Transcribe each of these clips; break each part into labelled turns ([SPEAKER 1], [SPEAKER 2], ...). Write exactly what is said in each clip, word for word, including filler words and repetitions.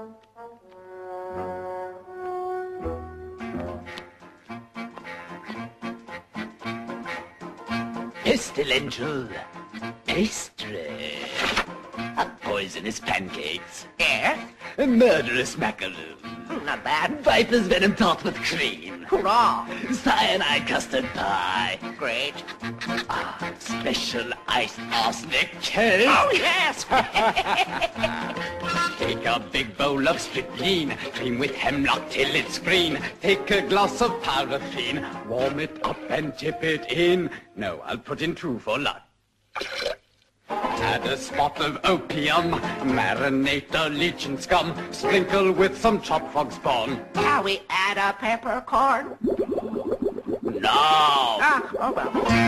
[SPEAKER 1] Pestilential pastry. Poisonous pancakes.
[SPEAKER 2] Yes?
[SPEAKER 1] Murderous macaroon.
[SPEAKER 2] Not bad.
[SPEAKER 1] Viper's venom tart with cream.
[SPEAKER 2] Hurrah!
[SPEAKER 1] Cyanide custard pie.
[SPEAKER 2] Great.
[SPEAKER 1] Ah, special iced arsenic cake.
[SPEAKER 2] Oh, yes!
[SPEAKER 1] Take a big bowl of strychnine, cream with hemlock till it's green. Take a glass of paraffin, warm it up and dip it in. No, I'll put in two for luck. Add a spot of opium, marinate the leech and scum, sprinkle with some chopped frog spawn.
[SPEAKER 2] Shall we add a peppercorn?
[SPEAKER 1] No!
[SPEAKER 2] Ah, oh well.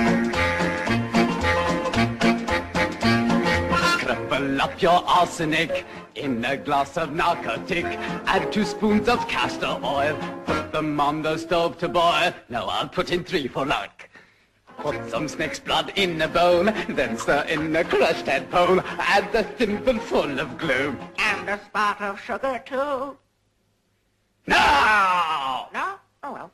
[SPEAKER 1] Crumble up your arsenic in a glass of narcotic. Add two spoons of castor oil, put them on the stove to boil. Now I'll put in three for luck. Put some snake's blood in a bowl, then stir in a crushed tadpole. Add a thimble full of glue.
[SPEAKER 2] And a spot of sugar, too.
[SPEAKER 1] No!
[SPEAKER 2] No? Oh, well.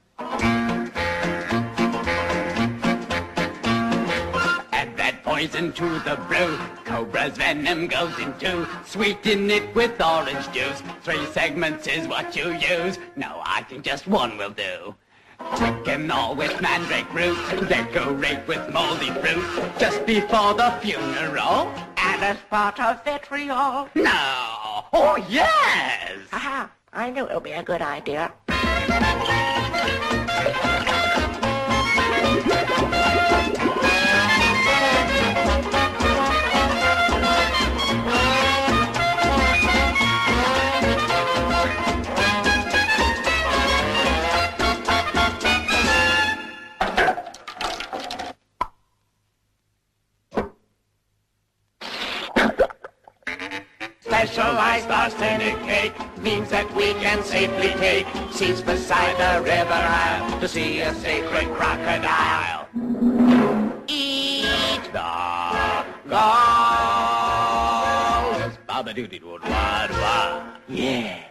[SPEAKER 1] Add that poison to the brew. Cobra's venom goes in two. Sweeten it with orange juice. Three segments is what you use. No, I think just one will do. Chicken all with mandrake root, decorate with moldy fruit. Just before the funeral,
[SPEAKER 2] And a spot of vitriol.
[SPEAKER 1] no, oh yes!
[SPEAKER 2] Aha, I knew it would be a good idea.
[SPEAKER 1] Specialized arsenic cake means that we can safely take seats beside the river Isle to see a sacred crocodile.
[SPEAKER 2] Eat!
[SPEAKER 1] The gulls! Baba-doody-wood, wad, wad. Yeah.